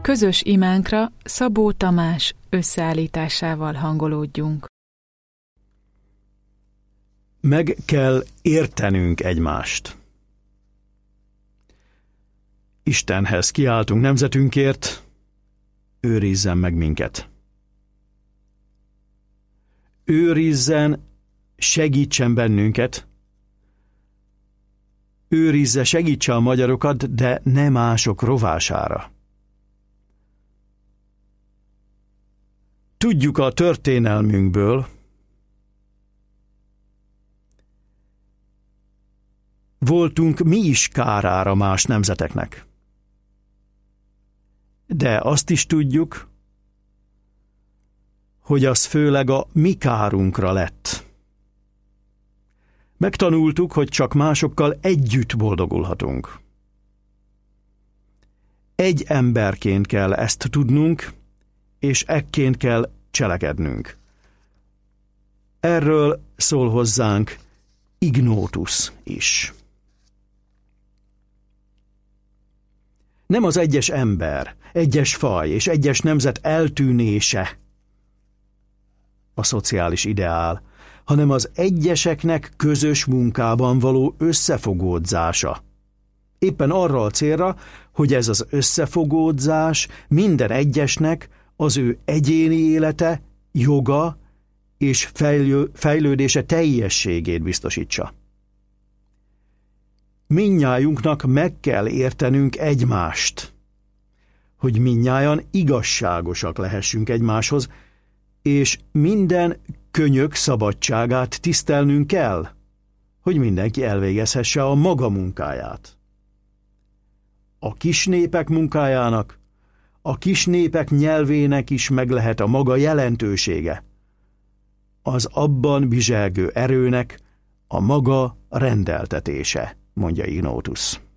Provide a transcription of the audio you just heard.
Közös imánkra Szabó Tamás összeállításával hangolódjunk. Meg kell értenünk egymást. Istenhez kiáltunk nemzetünkért, őrizzen meg minket. Őrizzen, segítsen bennünket, őrizze, segítse a magyarokat, de ne mások rovására. Tudjuk a történelmünkből, voltunk mi is kárára más nemzeteknek. De azt is tudjuk, hogy az főleg a mi kárunkra lett. Megtanultuk, hogy csak másokkal együtt boldogulhatunk. Egy emberként kell ezt tudnunk, és ekként kell cselekednünk. Erről szól hozzánk Ignótusz is. Nem az egyes ember, egyes faj és egyes nemzet eltűnése a szociális ideál, hanem az egyeseknek közös munkában való összefogódzása. Éppen arra a célra, hogy ez az összefogódzás minden egyesnek az ő egyéni élete, joga és fejlődése teljességét biztosítsa. Mindnyájunknak meg kell értenünk egymást, hogy mindnyájan igazságosak lehessünk egymáshoz, és minden könyök szabadságát tisztelnünk kell, hogy mindenki elvégezhesse a maga munkáját. A kisnépek munkájának, a kisnépek nyelvének is meg lehet a maga jelentősége, az abban bizselgő erőnek a maga rendeltetése, mondja Ignótusz.